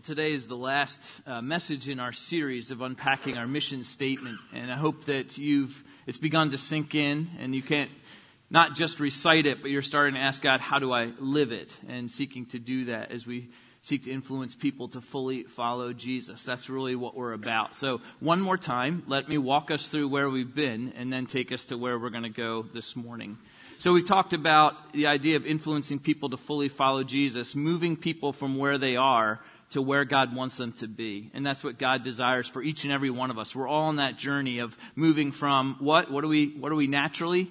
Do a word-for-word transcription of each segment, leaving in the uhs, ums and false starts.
Today is the last uh, message in our series of unpacking our mission statement, and I hope that you've it's begun to sink in, and you can't not just recite it, but you're starting to ask God, how do I live it, and seeking to do that as we seek to influence people to fully follow Jesus. That's really what we're about. So one more time, let me walk us through where we've been, and then take us to where we're going to go this morning. So we talked about the idea of influencing people to fully follow Jesus, moving people from where they are to where God wants them to be. And that's what God desires for each and every one of us. We're all on that journey of moving from what? What are we, what are we naturally?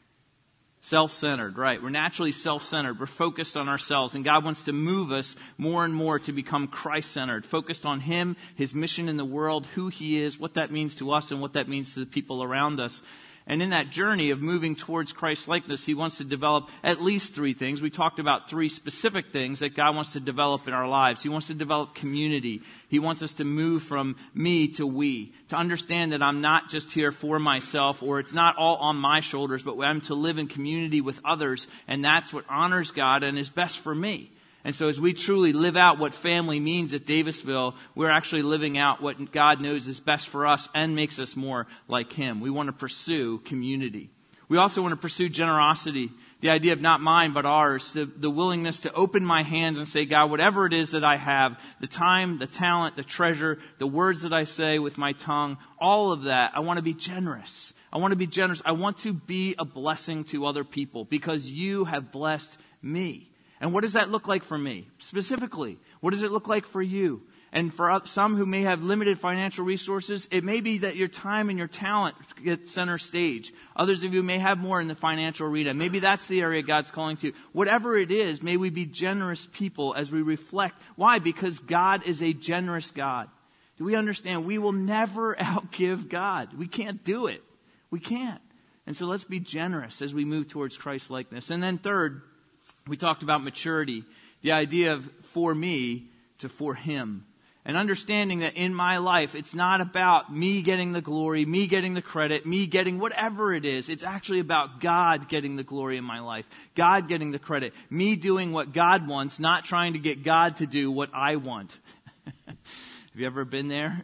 Self-centered, right? We're naturally self-centered. We're focused on ourselves. And God wants to move us more and more to become Christ-centered, focused on Him, His mission in the world, who He is, what that means to us, and what that means to the people around us. And in that journey of moving towards Christ-likeness, He wants to develop at least three things. We talked about three specific things that God wants to develop in our lives. He wants to develop community. He wants us to move from me to we, to understand that I'm not just here for myself, or it's not all on my shoulders, but I'm to live in community with others, and that's what honors God and is best for me. And so as we truly live out what family means at Davisville, we're actually living out what God knows is best for us and makes us more like Him. We want to pursue community. We also want to pursue generosity, the idea of not mine but ours, the, the willingness to open my hands and say, God, whatever it is that I have, the time, the talent, the treasure, the words that I say with my tongue, all of that, I want to be generous. I want to be generous. I want to be a blessing to other people because you have blessed me. And what does that look like for me? Specifically, what does it look like for you? And for some who may have limited financial resources, it may be that your time and your talent get center stage. Others of you may have more in the financial arena. Maybe that's the area God's calling to. Whatever it is, may we be generous people as we reflect. Why? Because God is a generous God. Do we understand? We will never outgive God. We can't do it. We can't. And so let's be generous as we move towards Christ-likeness. And then third, we talked about maturity, the idea of for me to for Him. And understanding that in my life, it's not about me getting the glory, me getting the credit, me getting whatever it is. It's actually about God getting the glory in my life, God getting the credit, me doing what God wants, not trying to get God to do what I want. Have you ever been there?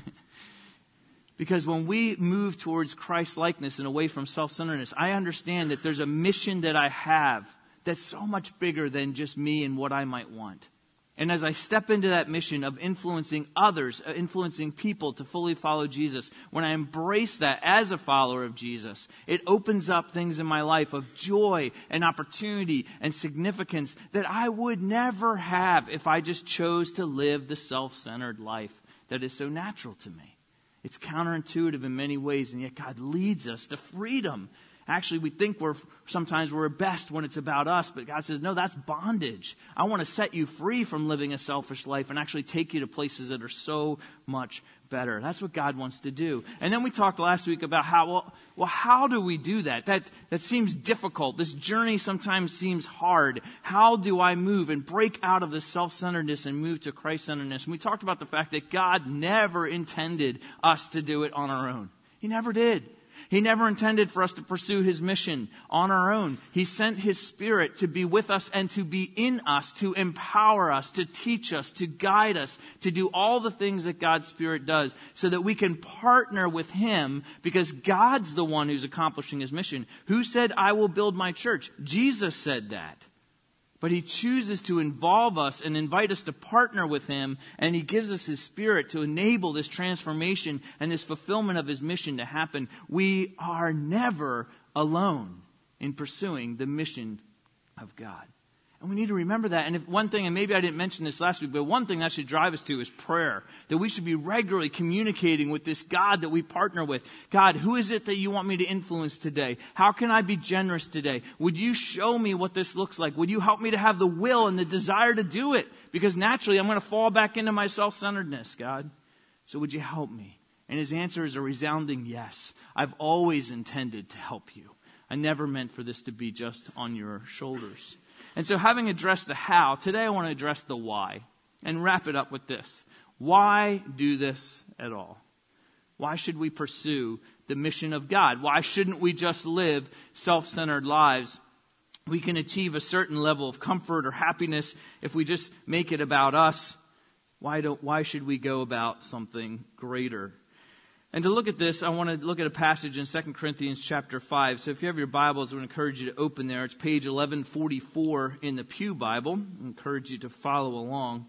Because when we move towards Christ-likeness and away from self-centeredness, I understand that there's a mission that I have that's so much bigger than just me and what I might want. And as I step into that mission of influencing others, influencing people to fully follow Jesus, when I embrace that as a follower of Jesus, it opens up things in my life of joy and opportunity and significance that I would never have if I just chose to live the self-centered life that is so natural to me. It's counterintuitive in many ways, and yet God leads us to freedom. Actually, we think we're sometimes we're best when it's about us, but God says, no, that's bondage. I want to set you free from living a selfish life and actually take you to places that are so much better. That's what God wants to do. And then we talked last week about how, well, well how do we do that? That that seems difficult. This journey sometimes seems hard. How do I move and break out of this self-centeredness and move to Christ-centeredness? And we talked about the fact that God never intended us to do it on our own. He never did. He never intended for us to pursue His mission on our own. He sent His Spirit to be with us and to be in us, to empower us, to teach us, to guide us, to do all the things that God's Spirit does so that we can partner with Him because God's the one who's accomplishing His mission. Who said, I will build my church? Jesus said that. But He chooses to involve us and invite us to partner with Him, and He gives us His Spirit to enable this transformation and this fulfillment of His mission to happen. We are never alone in pursuing the mission of God. And we need to remember that. And if one thing, and maybe I didn't mention this last week, but one thing that should drive us to is prayer. That we should be regularly communicating with this God that we partner with. God, who is it that you want me to influence today? How can I be generous today? Would you show me what this looks like? Would you help me to have the will and the desire to do it? Because naturally I'm going to fall back into my self-centeredness, God. So would you help me? And His answer is a resounding yes. I've always intended to help you. I never meant for this to be just on your shoulders. And so having addressed the how, today I want to address the why and wrap it up with this. Why do this at all? Why should we pursue the mission of God? Why shouldn't we just live self-centered lives? We can achieve a certain level of comfort or happiness if we just make it about us. Why don't, why should we go about something greater? And to look at this, I want to look at a passage in Second Corinthians chapter five. So if you have your Bibles, I would encourage you to open there. It's page eleven forty-four in the Pew Bible. I encourage you to follow along.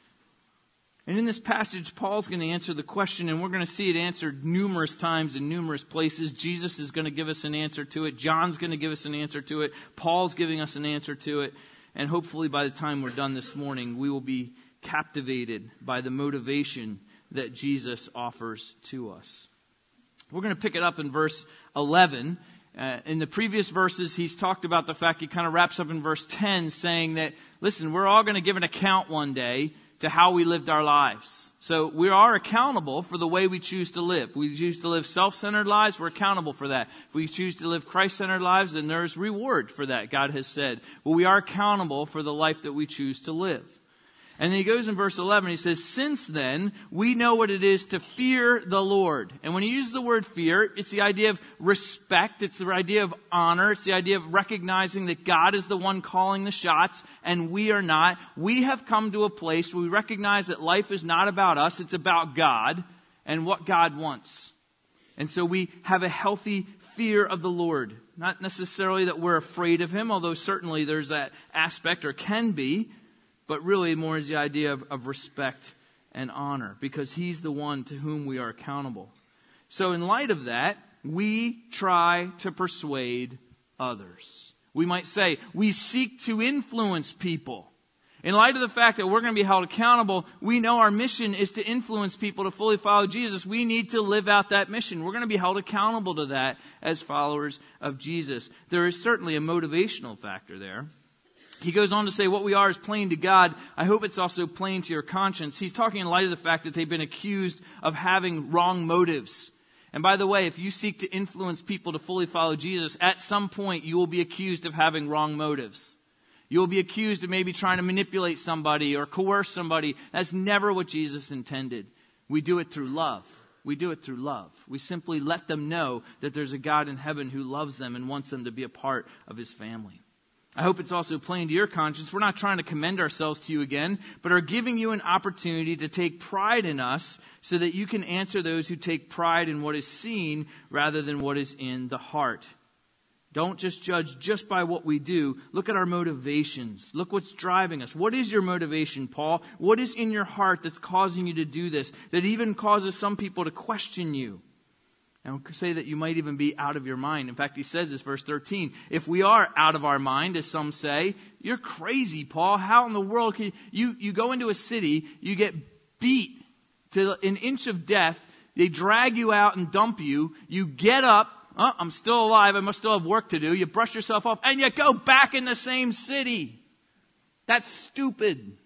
And in this passage, Paul's going to answer the question, and we're going to see it answered numerous times in numerous places. Jesus is going to give us an answer to it. John's going to give us an answer to it. Paul's giving us an answer to it. And hopefully by the time we're done this morning, we will be captivated by the motivation that Jesus offers to us. We're going to pick it up in verse eleven. Uh, in the previous verses, he's talked about the fact, he kind of wraps up in verse ten, saying that, listen, we're all going to give an account one day to how we lived our lives. So we are accountable for the way we choose to live. If we choose to live self-centered lives, we're accountable for that. If we choose to live Christ-centered lives, then there's reward for that, God has said. Well, we are accountable for the life that we choose to live. And then he goes in verse eleven, he says, since then, we know what it is to fear the Lord. And when he uses the word fear, it's the idea of respect, it's the idea of honor, it's the idea of recognizing that God is the one calling the shots and we are not. We have come to a place where we recognize that life is not about us, it's about God and what God wants. And so we have a healthy fear of the Lord. Not necessarily that we're afraid of him, although certainly there's that aspect, or can be. But really more is the idea of, of respect and honor, because he's the one to whom we are accountable. So in light of that, we try to persuade others. We might say we seek to influence people. In light of the fact that we're going to be held accountable, we know our mission is to influence people to fully follow Jesus. We need to live out that mission. We're going to be held accountable to that as followers of Jesus. There is certainly a motivational factor there. He goes on to say what we are is plain to God. I hope it's also plain to your conscience. He's talking in light of the fact that they've been accused of having wrong motives. And by the way, if you seek to influence people to fully follow Jesus, at some point you will be accused of having wrong motives. You will be accused of maybe trying to manipulate somebody or coerce somebody. That's never what Jesus intended. We do it through love. We do it through love. We simply let them know that there's a God in heaven who loves them and wants them to be a part of his family. I hope it's also plain to your conscience. We're not trying to commend ourselves to you again, but are giving you an opportunity to take pride in us so that you can answer those who take pride in what is seen rather than what is in the heart. Don't just judge just by what we do. Look at our motivations. Look what's driving us. What is your motivation, Paul? What is in your heart that's causing you to do this, that even causes some people to question you? And we'll say that you might even be out of your mind. In fact, he says this, verse thirteen, if we are out of our mind, as some say, you're crazy, Paul. How in the world can you, you, you go into a city, you get beat to an inch of death, they drag you out and dump you, you get up, oh, I'm still alive, I must still have work to do, you brush yourself off, and you go back in the same city. That's stupid,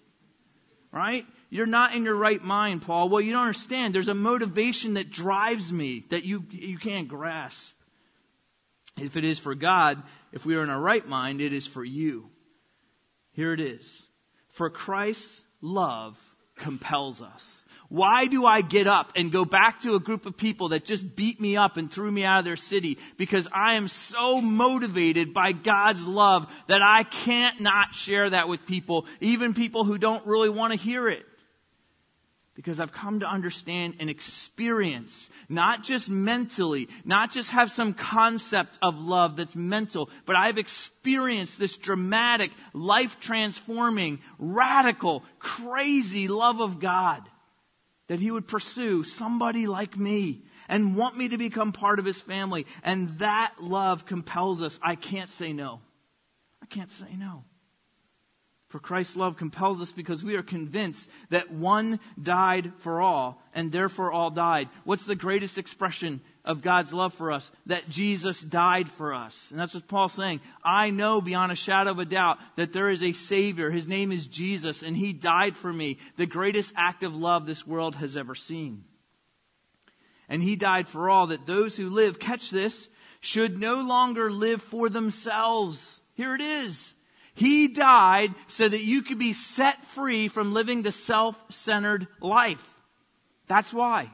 right? You're not in your right mind, Paul. Well, you don't understand. There's a motivation that drives me that you, you can't grasp. If it is for God, if we are in our right mind, it is for you. Here it is. For Christ's love compels us. Why do I get up and go back to a group of people that just beat me up and threw me out of their city? Because I am so motivated by God's love that I can't not share that with people, even people who don't really want to hear it. Because I've come to understand and experience, not just mentally, not just have some concept of love that's mental, but I've experienced this dramatic, life-transforming, radical, crazy love of God. That he would pursue somebody like me and want me to become part of his family. And that love compels us. I can't say no. I can't say no. For Christ's love compels us because we are convinced that one died for all and therefore all died. What's the greatest expression of God's love for us? That Jesus died for us. And that's what Paul's saying. I know beyond a shadow of a doubt that there is a Savior. His name is Jesus and he died for me. The greatest act of love this world has ever seen. And he died for all, that those who live, catch this, should no longer live for themselves. Here it is. He died so that you could be set free from living the self-centered life. That's why.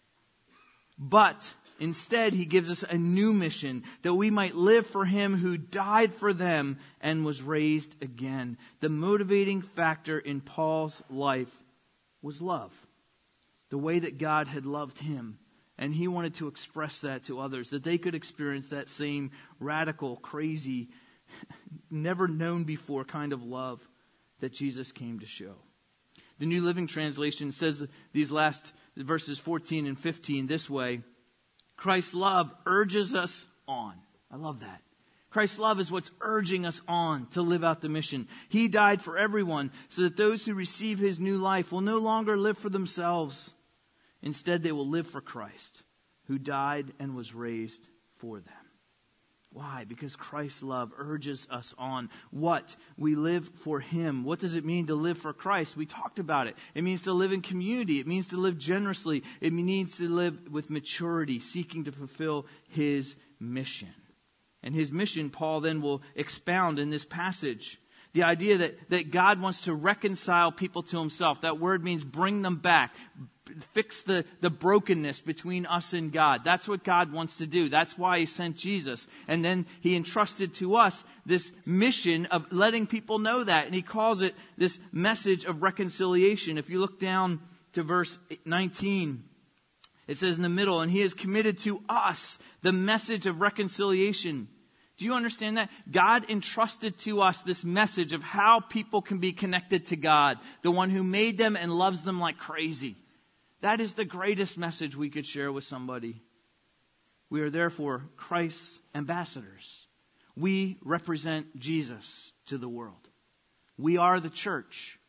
But instead, he gives us a new mission that we might live for him who died for them and was raised again. The motivating factor in Paul's life was love. The way that God had loved him. And he wanted to express that to others, that they could experience that same radical, crazy, never known before kind of love that Jesus came to show. The New Living Translation says these last verses fourteen and fifteen this way. Christ's love urges us on. I love that. Christ's love is what's urging us on to live out the mission. He died for everyone so that those who receive his new life will no longer live for themselves. Instead, they will live for Christ, who died and was raised for them. Why? Because Christ's love urges us on. What? We live for him. What does it mean to live for Christ? We talked about it. It means to live in community. It means to live generously. It means to live with maturity, seeking to fulfill his mission. And his mission, Paul then will expound in this passage. The idea that, that God wants to reconcile people to himself. That word means bring them back. Fix the, the brokenness between us and God. That's what God wants to do. That's why he sent Jesus. And then he entrusted to us this mission of letting people know that. And he calls it this message of reconciliation. If you look down to verse nineteen, it says in the middle, and he has committed to us the message of reconciliation. Do you understand that? God entrusted to us this message of how people can be connected to God, the one who made them and loves them like crazy. That is the greatest message we could share with somebody. We are therefore Christ's ambassadors. We represent Jesus to the world. We are the church.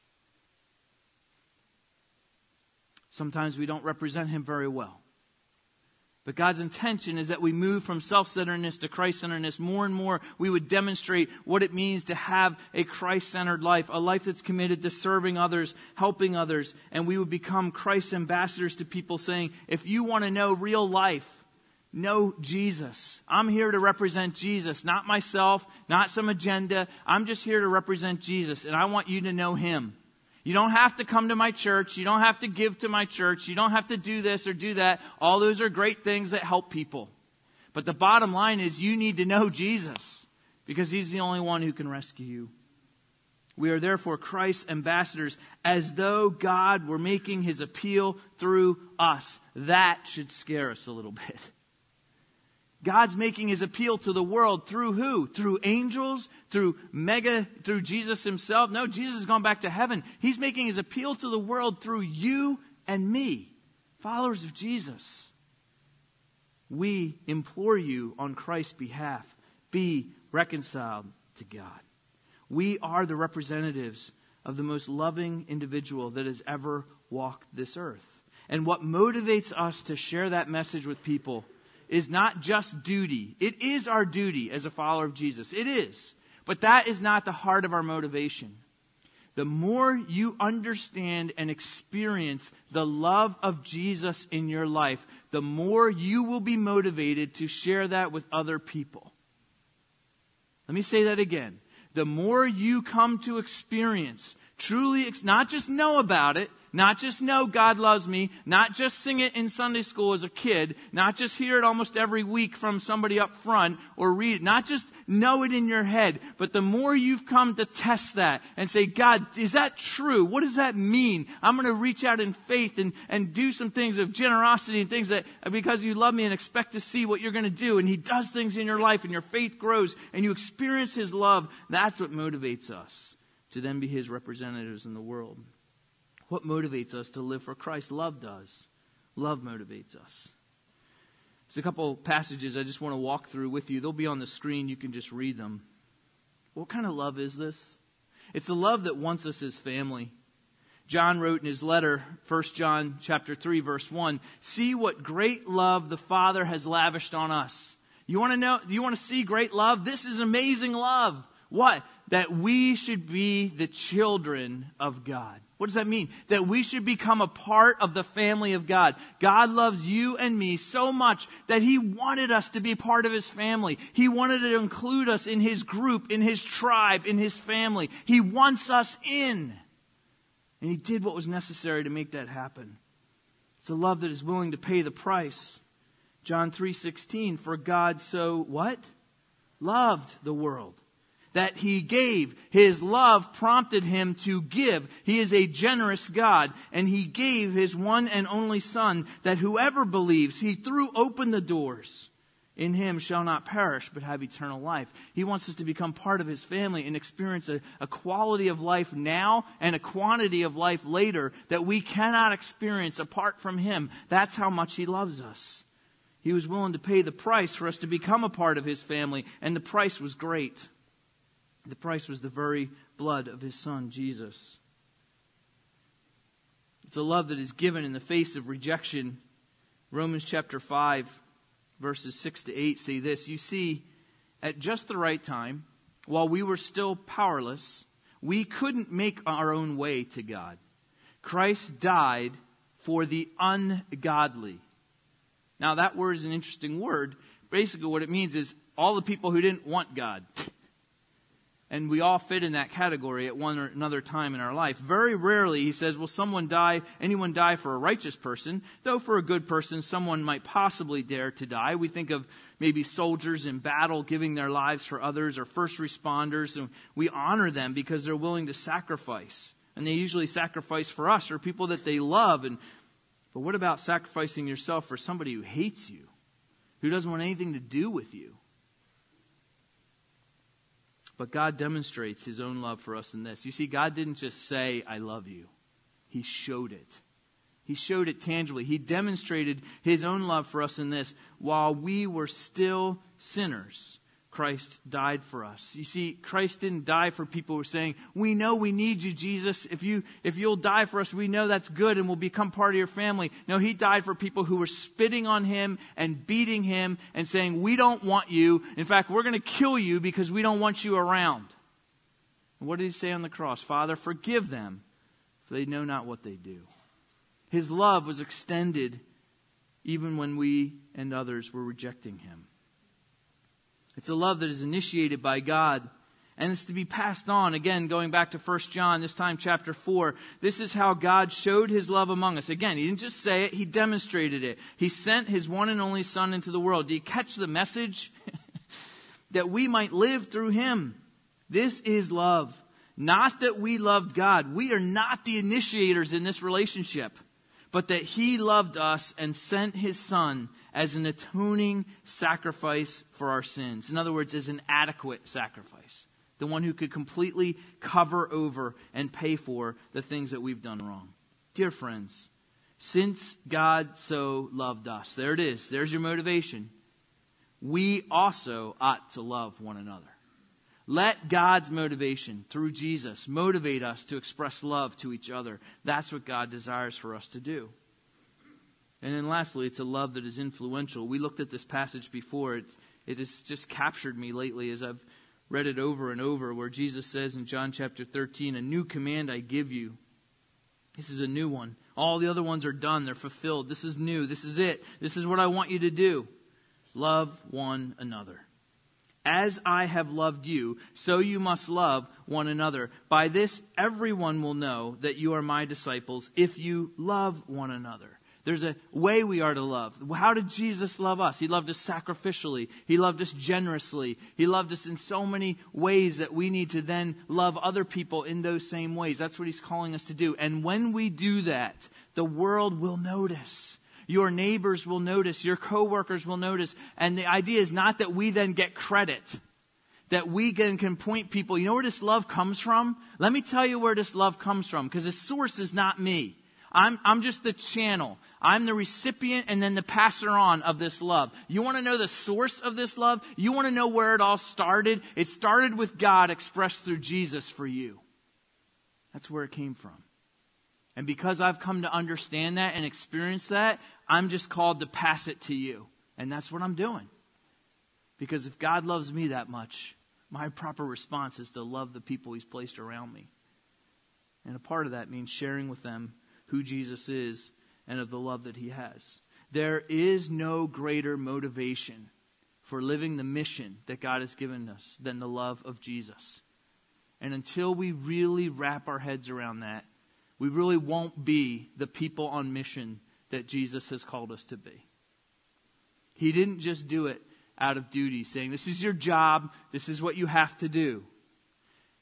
Sometimes we don't represent him very well. But God's intention is that we move from self-centeredness to Christ-centeredness. More and more, we would demonstrate what it means to have a Christ-centered life, a life that's committed to serving others, helping others. And we would become Christ's ambassadors to people, saying, if you want to know real life, know Jesus. I'm here to represent Jesus, not myself, not some agenda. I'm just here to represent Jesus, and I want you to know him. You don't have to come to my church. You don't have to give to my church. You don't have to do this or do that. All those are great things that help people. But the bottom line is you need to know Jesus because he's the only one who can rescue you. We are therefore Christ's ambassadors as though God were making his appeal through us. That should scare us a little bit. God's making his appeal to the world through who? Through angels? Through mega, through Jesus himself? No, Jesus has gone back to heaven. He's making his appeal to the world through you and me, followers of Jesus. We implore you on Christ's behalf, be reconciled to God. We are the representatives of the most loving individual that has ever walked this earth. And what motivates us to share that message with people is not just duty. It is our duty as a follower of Jesus. It is. But that is not the heart of our motivation. The more you understand and experience the love of Jesus in your life, the more you will be motivated to share that with other people. Let me say that again. The more you come to experience, truly, not just know about it, not just know God loves me, not just sing it in Sunday school as a kid, not just hear it almost every week from somebody up front or read it, not just know it in your head, but the more you've come to test that and say, God, is that true? What does that mean? I'm going to reach out in faith and, and do some things of generosity and things that because you love me and expect to see what you're going to do. And he does things in your life and your faith grows and you experience his love. That's what motivates us to then be his representatives in the world. What motivates us to live for Christ? Love does. Love motivates us. There's a couple passages I just want to walk through with you. They'll be on the screen. You can just read them. What kind of love is this? It's the love that wants us as family. John wrote in his letter, First John chapter three, verse one, see what great love the Father has lavished on us. You want to know, you want to see great love? This is amazing love. What? That we should be the children of God. What does that mean? That we should become a part of the family of God. God loves you and me so much that he wanted us to be part of his family. He wanted to include us in his group, in his tribe, in his family. He wants us in. And he did what was necessary to make that happen. It's a love that is willing to pay the price. John three sixteen, for God so what? Loved the world that he gave. His love prompted him to give. He is a generous God, and he gave his one and only Son, that whoever believes, he threw open the doors. In him shall not perish, but have eternal life. He wants us to become part of his family and experience a, a quality of life now and a quantity of life later that we cannot experience apart from him. That's how much he loves us. He was willing to pay the price for us to become a part of his family, and the price was great. The price was the very blood of his Son, Jesus. It's a love that is given in the face of rejection. Romans chapter five, verses six to eight say this: You see, at just the right time, while we were still powerless, we couldn't make our own way to God. Christ died for the ungodly. Now, that word is an interesting word. Basically, what it means is all the people who didn't want God. And we all fit in that category at one or another time in our life. Very rarely, he says, will someone die, anyone die for a righteous person, though for a good person, someone might possibly dare to die. We think of maybe soldiers in battle giving their lives for others, or first responders, and we honor them because they're willing to sacrifice. And they usually sacrifice for us or people that they love. And but what about sacrificing yourself for somebody who hates you, who doesn't want anything to do with you? But God demonstrates his own love for us in this. You see, God didn't just say, I love you. He showed it. He showed it tangibly. He demonstrated his own love for us in this. While we were still sinners, Christ died for us. You see, Christ didn't die for people who are saying, we know we need you, Jesus. If you, if you'll die for us, we know that's good and we'll become part of your family. No, he died for people who were spitting on him and beating him and saying, we don't want you. In fact, we're going to kill you because we don't want you around. And what did he say on the cross? Father, forgive them, for they know not what they do. His love was extended even when we and others were rejecting him. It's a love that is initiated by God, and it's to be passed on. Again, going back to First John, this time chapter four. This is how God showed his love among us. Again, he didn't just say it, he demonstrated it. He sent his one and only Son into the world. Do you catch the message? That we might live through him. This is love. Not that we loved God. We are not the initiators in this relationship. But that he loved us and sent his Son as an atoning sacrifice for our sins. In other words, as an adequate sacrifice. The one who could completely cover over and pay for the things that we've done wrong. Dear friends, since God so loved us, there it is, there's your motivation. We also ought to love one another. Let God's motivation through Jesus motivate us to express love to each other. That's what God desires for us to do. And then lastly, it's a love that is influential. We looked at this passage before. It, it has just captured me lately as I've read it over and over, where Jesus says in John chapter thirteen, a new command I give you. This is a new one. All the other ones are done. They're fulfilled. This is new. This is it. This is what I want you to do. Love one another. As I have loved you, so you must love one another. By this, everyone will know that you are my disciples if you love one another. There's a way we are to love. How did Jesus love us? He loved us sacrificially. He loved us generously. He loved us in so many ways that we need to then love other people in those same ways. That's what he's calling us to do. And when we do that, the world will notice. Your neighbors will notice. Your coworkers will notice. And the idea is not that we then get credit. That we then can point people. You know where this love comes from? Let me tell you where this love comes from. Because the source is not me. I'm, I'm just the channel. I'm the recipient and then the passer on of this love. You want to know the source of this love? You want to know where it all started? It started with God expressed through Jesus for you. That's where it came from. And because I've come to understand that and experience that, I'm just called to pass it to you. And that's what I'm doing. Because if God loves me that much, my proper response is to love the people he's placed around me. And a part of that means sharing with them who Jesus is and of the love that he has. There is no greater motivation for living the mission that God has given us than the love of Jesus. And until we really wrap our heads around that, we really won't be the people on mission that Jesus has called us to be. He didn't just do it out of duty, saying, this is your job, this is what you have to do.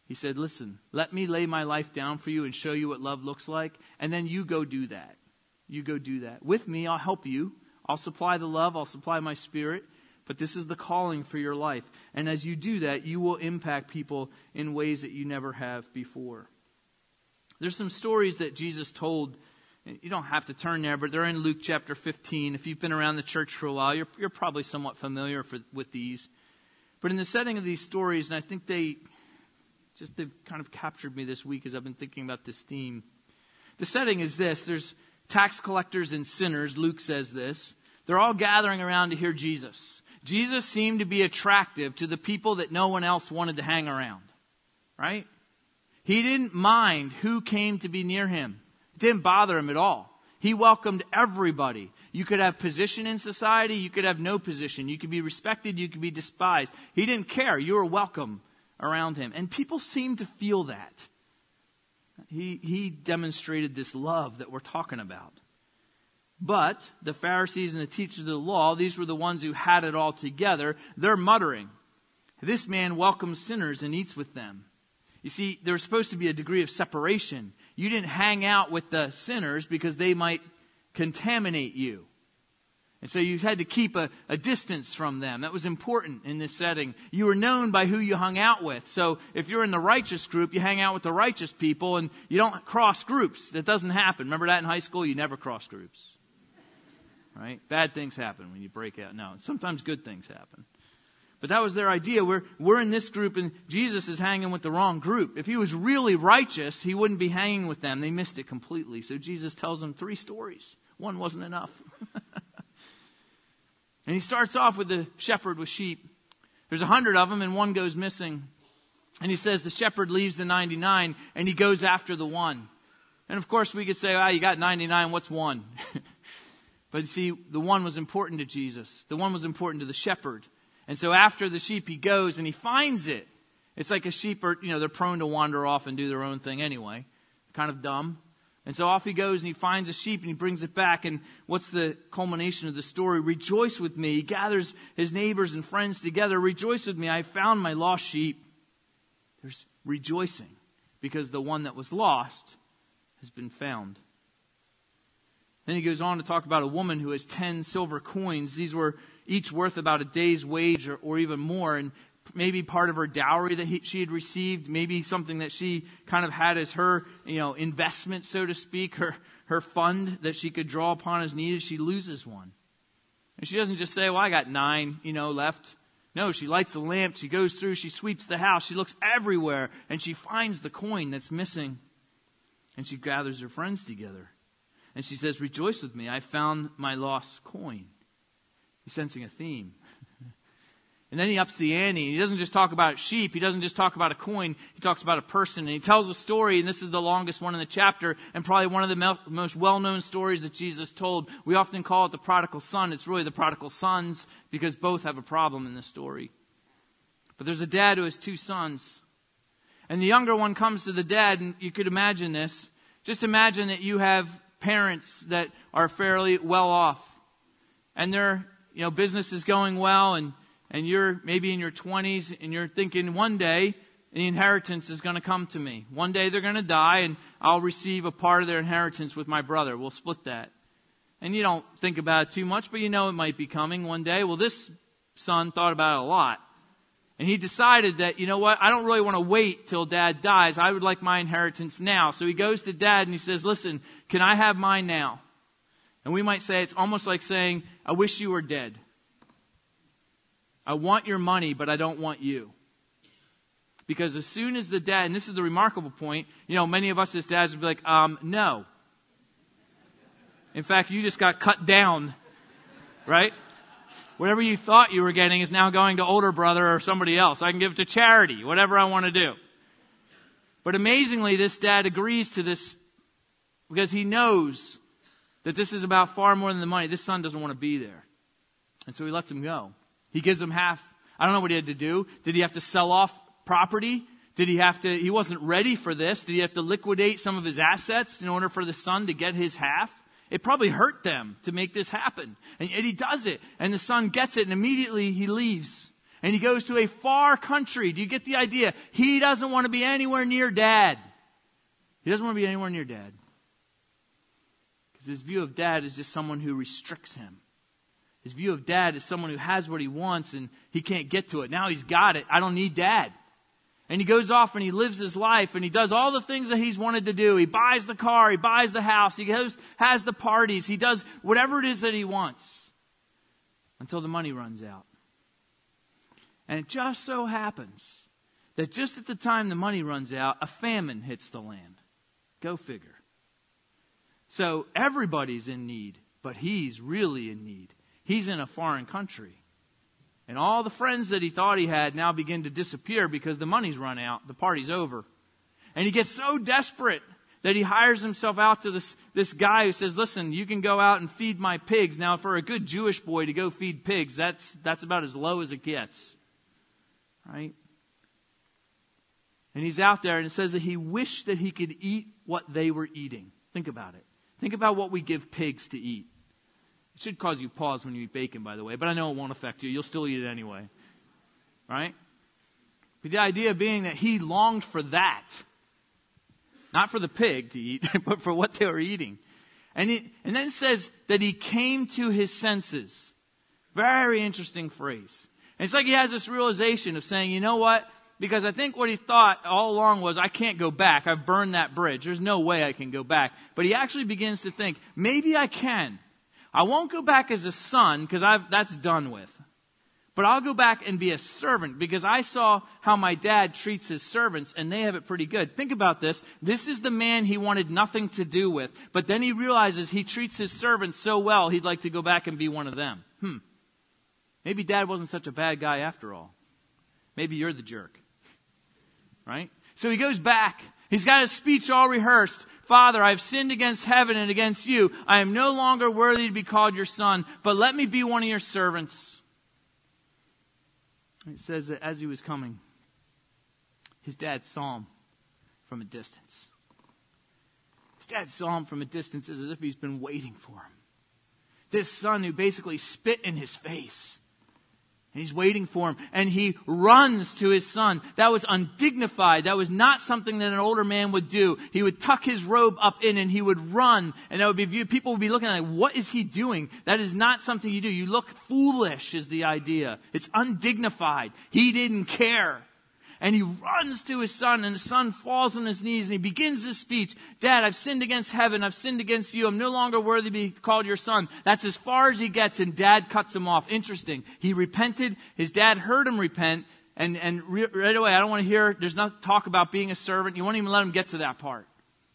He said, listen, let me lay my life down for you and show you what love looks like. And then you go do that. You go do that. With me, I'll help you. I'll supply the love. I'll supply my Spirit. But this is the calling for your life. And as you do that, you will impact people in ways that you never have before. There's some stories that Jesus told. You don't have to turn there, but they're in Luke chapter fifteen. If you've been around the church for a while, you're, you're probably somewhat familiar for, with these. But in the setting of these stories, and I think they just they've kind of captured me this week as I've been thinking about this theme. The setting is this. There's tax collectors and sinners. Luke says this. They're all gathering around to hear Jesus. Jesus seemed to be attractive to the people that no one else wanted to hang around. Right? He didn't mind who came to be near him. It didn't bother him at all. He welcomed everybody. You could have position in society. You could have no position. You could be respected. You could be despised. He didn't care. You were welcome around him. And people seem to feel that. He, he demonstrated this love that we're talking about. But the Pharisees and the teachers of the law, these were the ones who had it all together. They're muttering, this man welcomes sinners and eats with them. You see, there's supposed to be a degree of separation. You didn't hang out with the sinners because they might contaminate you. And so you had to keep a, a distance from them. That was important in this setting. You were known by who you hung out with. So if you're in the righteous group, you hang out with the righteous people and you don't cross groups. That doesn't happen. Remember that in high school? You never cross groups. Right? Bad things happen when you break out. No, sometimes good things happen. But that was their idea. We're, we're in this group and Jesus is hanging with the wrong group. If he was really righteous, he wouldn't be hanging with them. They missed it completely. So Jesus tells them three stories. One wasn't enough. And he starts off with the shepherd with sheep. There's a hundred of them and one goes missing. And he says the shepherd leaves the ninety-nine and he goes after the one. And of course we could say, ah, you got ninety-nine, what's one? But you see, the one was important to Jesus. The one was important to the shepherd. And so after the sheep, he goes and he finds it. It's like a sheep are, you know, they're prone to wander off and do their own thing anyway. Kind of dumb. And so off he goes and he finds a sheep and he brings it back. And what's the culmination of the story? Rejoice with me. He gathers his neighbors and friends together. Rejoice with me. I found my lost sheep. There's rejoicing because the one that was lost has been found. Then he goes on to talk about a woman who has ten silver coins. These were each worth about a day's wage or, or even more. And maybe part of her dowry that he, she had received, maybe something that she kind of had as her, you know, investment, so to speak, her, her fund that she could draw upon as needed. She loses one. And she doesn't just say, well, I got nine, you know, left. No, she lights the lamp. She goes through. She sweeps the house. She looks everywhere. And she finds the coin that's missing. And she gathers her friends together. And she says, rejoice with me. I found my lost coin. He's sensing a theme. And then he ups the ante. He doesn't just talk about sheep. He doesn't just talk about a coin. He talks about a person. And he tells a story, and this is the longest one in the chapter, and probably one of the me- most well-known stories that Jesus told. We often call it the prodigal son. It's really the prodigal sons, because both have a problem in this story. But there's a dad who has two sons. And the younger one comes to the dad, and you could imagine this. Just imagine that you have parents that are fairly well off. And their, you know, business is going well, and And you're maybe in your twenties and you're thinking one day the inheritance is going to come to me. One day they're going to die and I'll receive a part of their inheritance with my brother. We'll split that. And you don't think about it too much, but you know it might be coming one day. Well, this son thought about it a lot. And he decided that, you know what, I don't really want to wait till dad dies. I would like my inheritance now. So he goes to dad and he says, listen, can I have mine now? And we might say it's almost like saying, I wish you were dead. I want your money, but I don't want you. Because as soon as the dad, and this is the remarkable point, you know, many of us as dads would be like, um, no. In fact, you just got cut down, right? Whatever you thought you were getting is now going to older brother or somebody else. I can give it to charity, whatever I want to do. But amazingly, this dad agrees to this because he knows that this is about far more than the money. This son doesn't want to be there. And so he lets him go. He gives him half. I don't know what he had to do. Did he have to sell off property? Did he have to, he wasn't ready for this. Did he have to liquidate some of his assets in order for the son to get his half? It probably hurt them to make this happen. And yet he does it. And the son gets it and immediately he leaves. And he goes to a far country. Do you get the idea? He doesn't want to be anywhere near dad. He doesn't want to be anywhere near dad. Because his view of dad is just someone who restricts him. His view of dad is someone who has what he wants and he can't get to it. Now he's got it. I don't need dad. And he goes off and he lives his life and he does all the things that he's wanted to do. He buys the car, he buys the house, he goes, has the parties, he does whatever it is that he wants until the money runs out. And it just so happens that just at the time the money runs out, a famine hits the land. Go figure. So everybody's in need, but he's really in need. He's in a foreign country. And all the friends that he thought he had now begin to disappear because the money's run out. The party's over. And he gets so desperate that he hires himself out to this, this guy who says, listen, you can go out and feed my pigs. Now, for a good Jewish boy to go feed pigs, that's, that's about as low as it gets. Right? And he's out there and it says that he wished that he could eat what they were eating. Think about it. Think about what we give pigs to eat. It should cause you pause when you eat bacon, by the way, but I know it won't affect you. You'll still eat it anyway. Right? But the idea being that he longed for that. Not for the pig to eat, but for what they were eating. And, he, and then it says that he came to his senses. Very interesting phrase. And it's like he has this realization of saying, you know what? Because I think what he thought all along was, I can't go back. I've burned that bridge. There's no way I can go back. But he actually begins to think, maybe I can. I won't go back as a son because I've that's done with. But I'll go back and be a servant because I saw how my dad treats his servants and they have it pretty good. Think about this. This is the man he wanted nothing to do with. But then he realizes he treats his servants so well he'd like to go back and be one of them. Hmm. Maybe dad wasn't such a bad guy after all. Maybe you're the jerk. Right? So he goes back. He's got his speech all rehearsed. Father, I have sinned against heaven and against you. I am no longer worthy to be called your son, but let me be one of your servants. It says that as he was coming, his dad saw him from a distance. His dad saw him from a distance as if he's been waiting for him. This son who basically spit in his face. And he's waiting for him. And he runs to his son. That was undignified. That was not something that an older man would do. He would tuck his robe up in and he would run. And that would be viewed. People would be looking at it, what is he doing? That is not something you do. You look foolish is the idea. It's undignified. He didn't care. And he runs to his son, and the son falls on his knees, and he begins his speech. Dad, I've sinned against heaven. I've sinned against you. I'm no longer worthy to be called your son. That's as far as he gets, and dad cuts him off. Interesting. He repented. His dad heard him repent, and, and re- right away, I don't want to hear, there's not talk about being a servant. You won't even let him get to that part.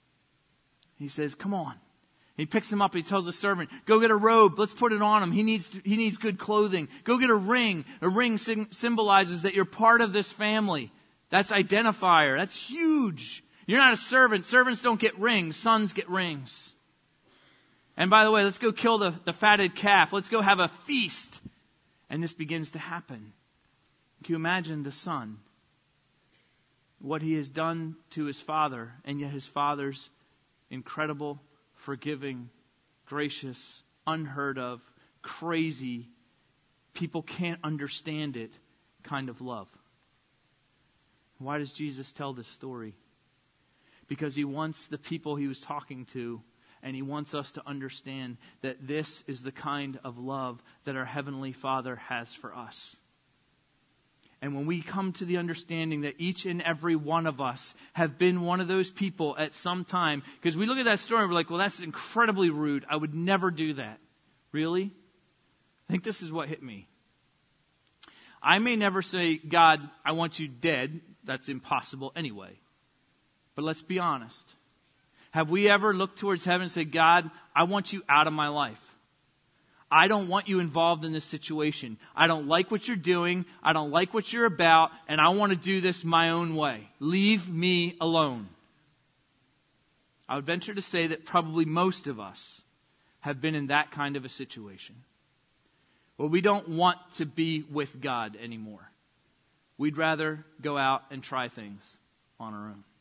He says, come on. He picks him up. He tells the servant, go get a robe. Let's put it on him. He needs, he needs good clothing. Go get a ring. A ring sim- symbolizes that you're part of this family. That's identifier. That's huge. You're not a servant. Servants don't get rings. Sons get rings. And by the way, let's go kill the, the fatted calf. Let's go have a feast. And this begins to happen. Can you imagine the son? What he has done to his father, and yet his father's incredible, forgiving, gracious, unheard of, crazy, people can't understand it kind of love. Why does Jesus tell this story? Because he wants the people he was talking to, and he wants us to understand that this is the kind of love that our Heavenly Father has for us. And when we come to the understanding that each and every one of us have been one of those people at some time, because we look at that story and we're like, well, that's incredibly rude. I would never do that. Really? I think this is what hit me. I may never say, God, I want you dead. That's impossible anyway. But let's be honest. Have we ever looked towards heaven and said, God, I want you out of my life. I don't want you involved in this situation. I don't like what you're doing. I don't like what you're about. And I want to do this my own way. Leave me alone. I would venture to say that probably most of us have been in that kind of a situation. Where we don't want to be with God anymore. We'd rather go out and try things on our own.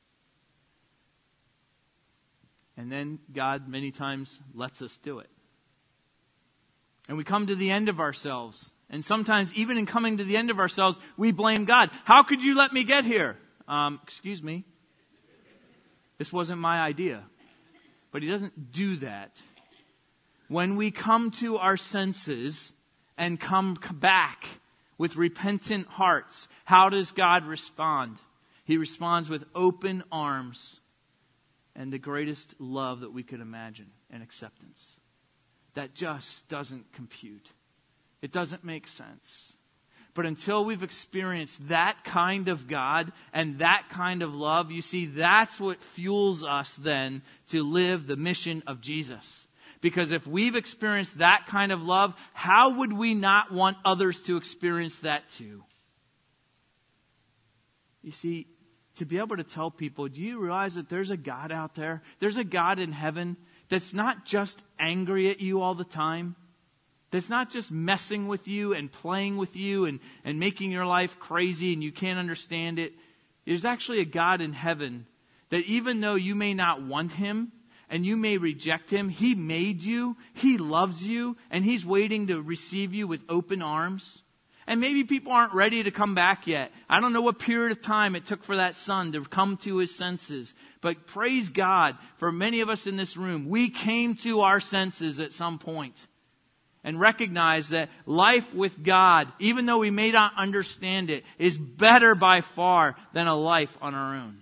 And then God many times lets us do it. And we come to the end of ourselves. And sometimes, even in coming to the end of ourselves, we blame God. How could you let me get here? Um, excuse me. This wasn't my idea. But he doesn't do that. When we come to our senses and come back with repentant hearts, how does God respond? He responds with open arms and the greatest love that we could imagine and acceptance. That just doesn't compute. It doesn't make sense. But until we've experienced that kind of God and that kind of love, you see, that's what fuels us then to live the mission of Jesus. Because if we've experienced that kind of love, how would we not want others to experience that too? You see, to be able to tell people, do you realize that there's a God out there? There's a God in heaven that's not just angry at you all the time. That's not just messing with you and playing with you and, and making your life crazy and you can't understand it. There's actually a God in heaven that even though you may not want him and you may reject him, he made you, he loves you, and he's waiting to receive you with open arms. And maybe people aren't ready to come back yet. I don't know what period of time it took for that son to come to his senses. But praise God, for many of us in this room, we came to our senses at some point. And recognize that life with God, even though we may not understand it, is better by far than a life on our own.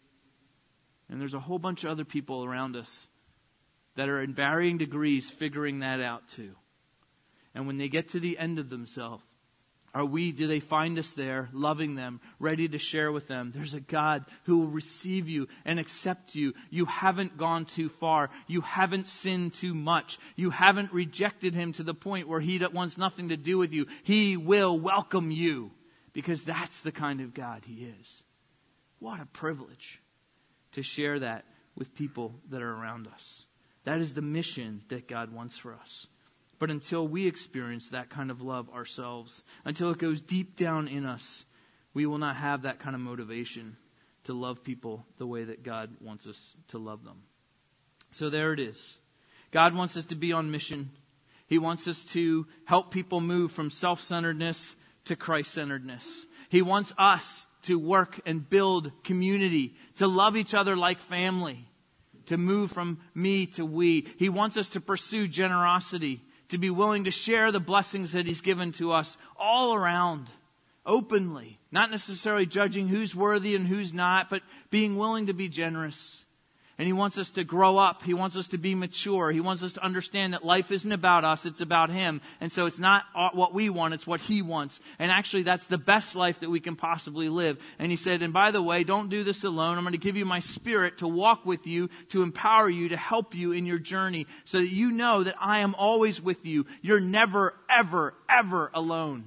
And there's a whole bunch of other people around us that are in varying degrees figuring that out too. And when they get to the end of themselves, are we, do they find us there, loving them, ready to share with them? There's a God who will receive you and accept you. You haven't gone too far. You haven't sinned too much. You haven't rejected him to the point where he wants nothing to do with you. He will welcome you because that's the kind of God he is. What a privilege to share that with people that are around us. That is the mission that God wants for us. But until we experience that kind of love ourselves, until it goes deep down in us, we will not have that kind of motivation to love people the way that God wants us to love them. So there it is. God wants us to be on mission. He wants us to help people move from self-centeredness to Christ-centeredness. He wants us to work and build community, to love each other like family, to move from me to we. He wants us to pursue generosity, to be willing to share the blessings that he's given to us all around, openly. Not necessarily judging who's worthy and who's not, but being willing to be generous. And he wants us to grow up. He wants us to be mature. He wants us to understand that life isn't about us, it's about him. And so it's not what we want, it's what he wants. And actually that's the best life that we can possibly live. And he said, and by the way, don't do this alone. I'm going to give you my Spirit to walk with you, to empower you, to help you in your journey so that you know that I am always with you. You're never, ever, ever alone.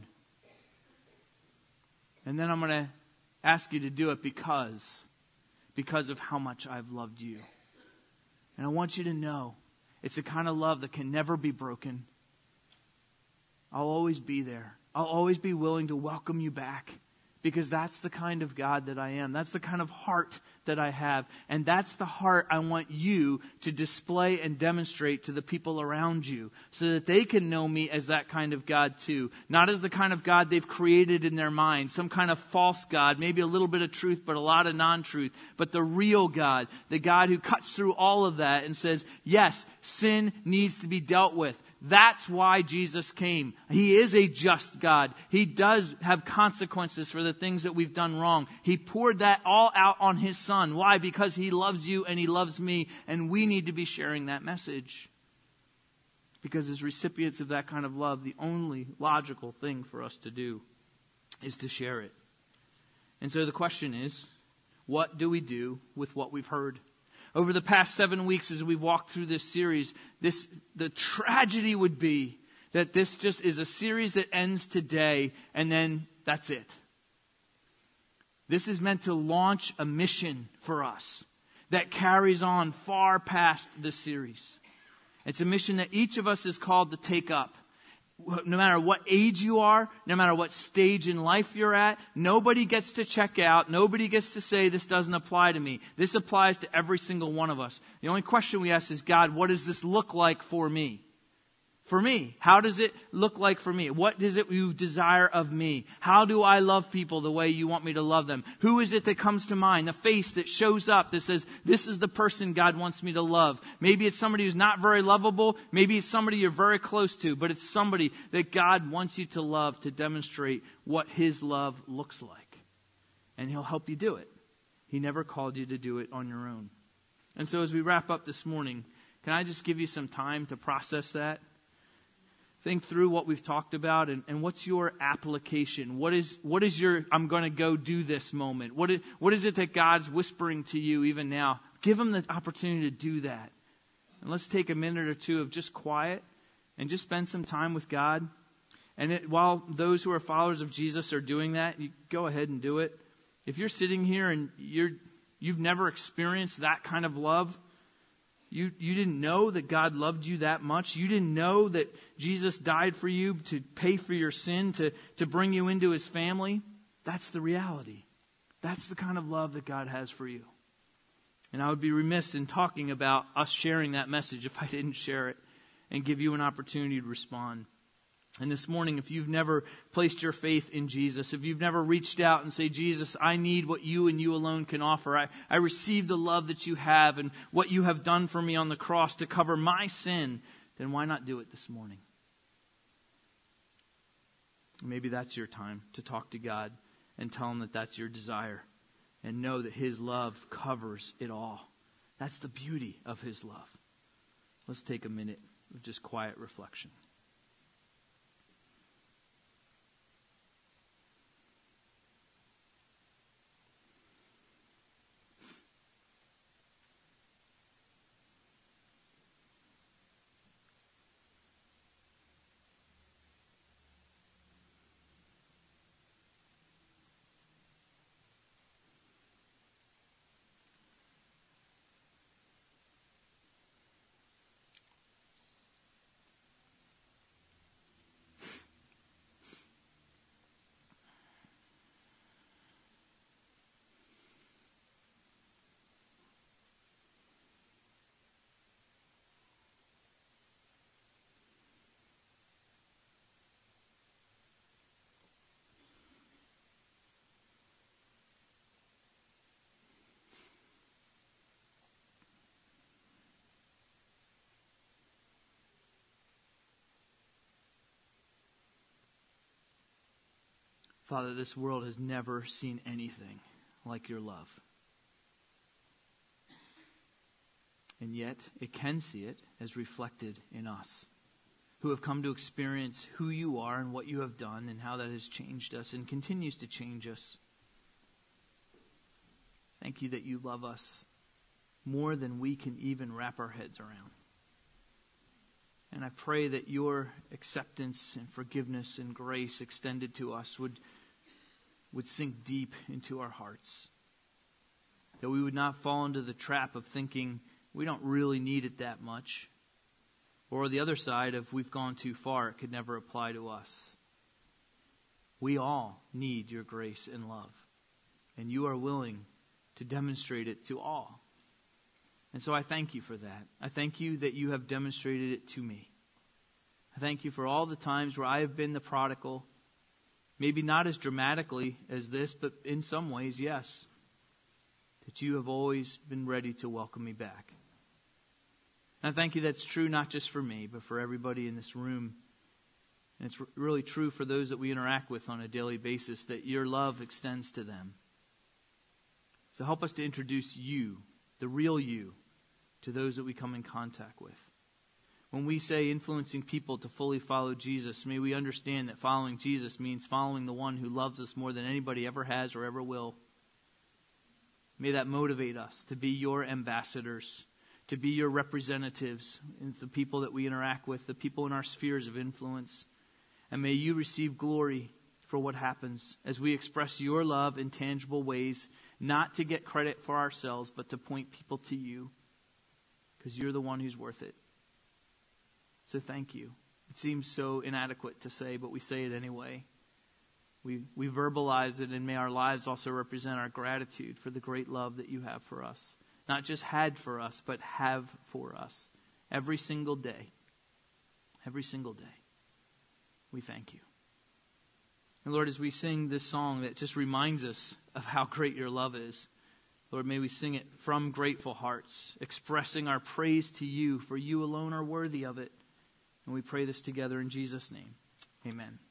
And then I'm going to ask you to do it because... because of how much I've loved you. And I want you to know it's a kind of love that can never be broken. I'll always be there. I'll always be willing to welcome you back because that's the kind of God that I am. That's the kind of heart that I have. And that's the heart I want you to display and demonstrate to the people around you so that they can know me as that kind of God too. Not as the kind of God they've created in their mind, some kind of false God, maybe a little bit of truth, but a lot of non-truth. But the real God, the God who cuts through all of that and says, yes, sin needs to be dealt with. That's why Jesus came. He is a just God. He does have consequences for the things that we've done wrong. He poured that all out on his son. Why? Because he loves you and he loves me. And we need to be sharing that message. Because as recipients of that kind of love, the only logical thing for us to do is to share it. And so the question is, what do we do with what we've heard? Over the past seven weeks as we've walked through this series, this the tragedy would be that this just is a series that ends today and then that's it. This is meant to launch a mission for us that carries on far past this series. It's a mission that each of us is called to take up. No matter what age you are, no matter what stage in life you're at, nobody gets to check out. Nobody gets to say this doesn't apply to me. This applies to every single one of us. The only question we ask is, God, what does this look like for me? for me? How does it look like for me? What does it you desire of me? How do I love people the way you want me to love them? Who is it that comes to mind? The face that shows up that says, this is the person God wants me to love. Maybe it's somebody who's not very lovable. Maybe it's somebody you're very close to, but it's somebody that God wants you to love to demonstrate what his love looks like. And he'll help you do it. He never called you to do it on your own. And so as we wrap up this morning, can I just give you some time to process that? Think through what we've talked about and, and what's your application? What is what is your, I'm going to go do this moment? What is, what is it that God's whispering to you even now? Give him the opportunity to do that. And let's take a minute or two of just quiet and just spend some time with God. And it, while those who are followers of Jesus are doing that, you go ahead and do it. If you're sitting here and you're, you've never experienced that kind of love, You you didn't know that God loved you that much. You didn't know that Jesus died for you to pay for your sin, to, to bring you into his family. That's the reality. That's the kind of love that God has for you. And I would be remiss in talking about us sharing that message if I didn't share it and give you an opportunity to respond. And this morning, if you've never placed your faith in Jesus, if you've never reached out and say, Jesus, I need what you and you alone can offer. I, I receive the love that you have and what you have done for me on the cross to cover my sin, then why not do it this morning? Maybe that's your time to talk to God and tell him that that's your desire and know that his love covers it all. That's the beauty of his love. Let's take a minute of just quiet reflection. Father, this world has never seen anything like your love. And yet, it can see it as reflected in us, who have come to experience who you are and what you have done and how that has changed us and continues to change us. Thank you that you love us more than we can even wrap our heads around. And I pray that your acceptance and forgiveness and grace extended to us would would sink deep into our hearts. That we would not fall into the trap of thinking we don't really need it that much. Or the other side of we've gone too far, it could never apply to us. We all need your grace and love. And you are willing to demonstrate it to all. And so I thank you for that. I thank you that you have demonstrated it to me. I thank you for all the times where I have been the prodigal. Maybe not as dramatically as this, but in some ways, yes. That you have always been ready to welcome me back. And I thank you that's true not just for me, but for everybody in this room. And it's really true for those that we interact with on a daily basis, that your love extends to them. So help us to introduce you, the real you, to those that we come in contact with. When we say influencing people to fully follow Jesus, may we understand that following Jesus means following the one who loves us more than anybody ever has or ever will. May that motivate us to be your ambassadors, to be your representatives, in the people that we interact with, the people in our spheres of influence. And may you receive glory for what happens as we express your love in tangible ways, not to get credit for ourselves, but to point people to you, because you're the one who's worth it. So thank you. It seems so inadequate to say, but we say it anyway. We we verbalize it, and may our lives also represent our gratitude for the great love that you have for us. Not just had for us, but have for us every single day. every single day. We thank you. And Lord, as we sing this song that just reminds us of how great your love is, Lord, may we sing it from grateful hearts, expressing our praise to you, for you alone are worthy of it. And we pray this together in Jesus' name. Amen.